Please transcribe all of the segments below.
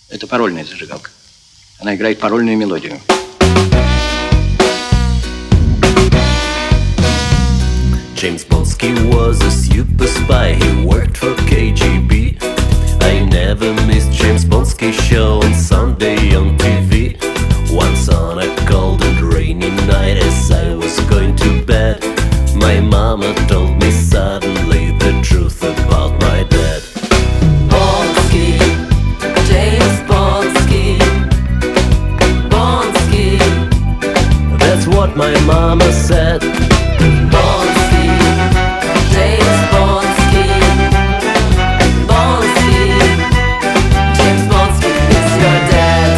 Это парольная зажигалка. Она играет парольную мелодию. James Bonsky was a super spy, he worked for KGB. I never missed James Bonsky's show on Sunday on TV. Once on a cold and rainy night as I was going to bed, my mama told me suddenly the truth about my dad. Bonsky, James Bonsky, Bonsky. That's what my mama said. Bonsky, James Bonsky, Bonsky. James Bonsky is your dad.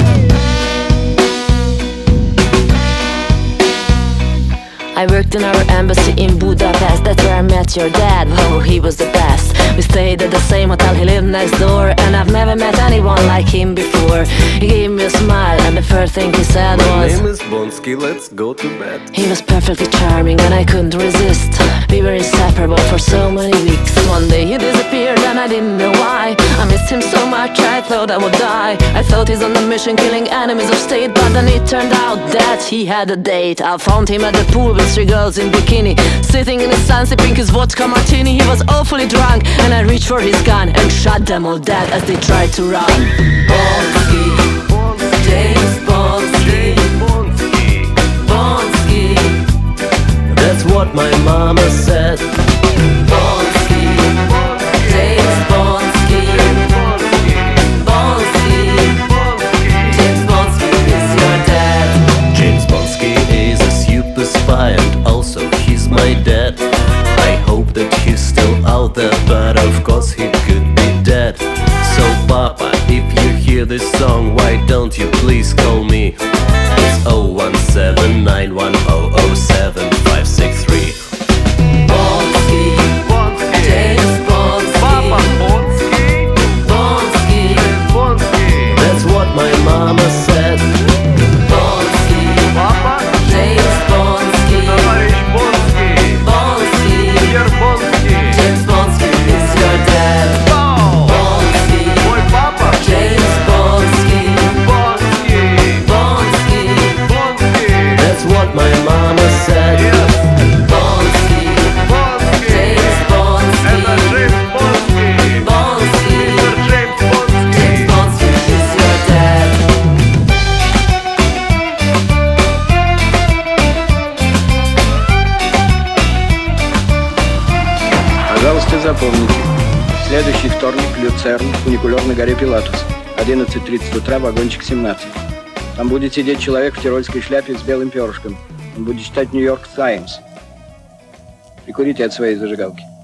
I worked in our embassy in Budapest. That's where I met your dad. Oh, he was the best. We stayed at the same hotel, he lived next door, and I've never met anyone like him before. He gave me a smile, and the first thing he said My was, name is Bonsky, let's go to bed. he was perfectly charming and I couldn't resist. We were inseparable for so many weeks. One day he disappeared and I didn't know why. I missed him so much I thought I would die. I thought he's on a mission killing enemies of state, but then it turned out that he had a date. I found him at the pool with 3 girls in bikini, sitting in the sun sipping his vodka martini. He was awfully drunk and I reached for his gun and shot them all dead as they tried to run. Bonsky, James Bonsky, Bonsky. That's what my mama said. Bonsky, James Bonsky, Bonsky. James Bonsky is your dad. James Bonsky is a super spy and also he's my dad. I hope that he's still out there, but of course he could be dead. So Papa, if you hear this song, why don't you please call me? It's 01791007563. Bonsky, James Bonsky, Bonsky. That's what my mama said. Bonsky, James Bonsky, Bonsky. James Bonsky is your dad. Bonsky, James Bonsky, Bonsky. That's what my mama said. Bonsky, James Bonsky, Bonsky. James Bonsky is your dad. Пожалуйста, запомните. Следующий вторник, Люцерн, фуникулер на горе Пилатус. 11:30 утра, вагончик 17. Там будет сидеть человек в тирольской шляпе с белым перышком. Он будет читать «Нью-Йорк Таймс». Прикурите от своей зажигалки.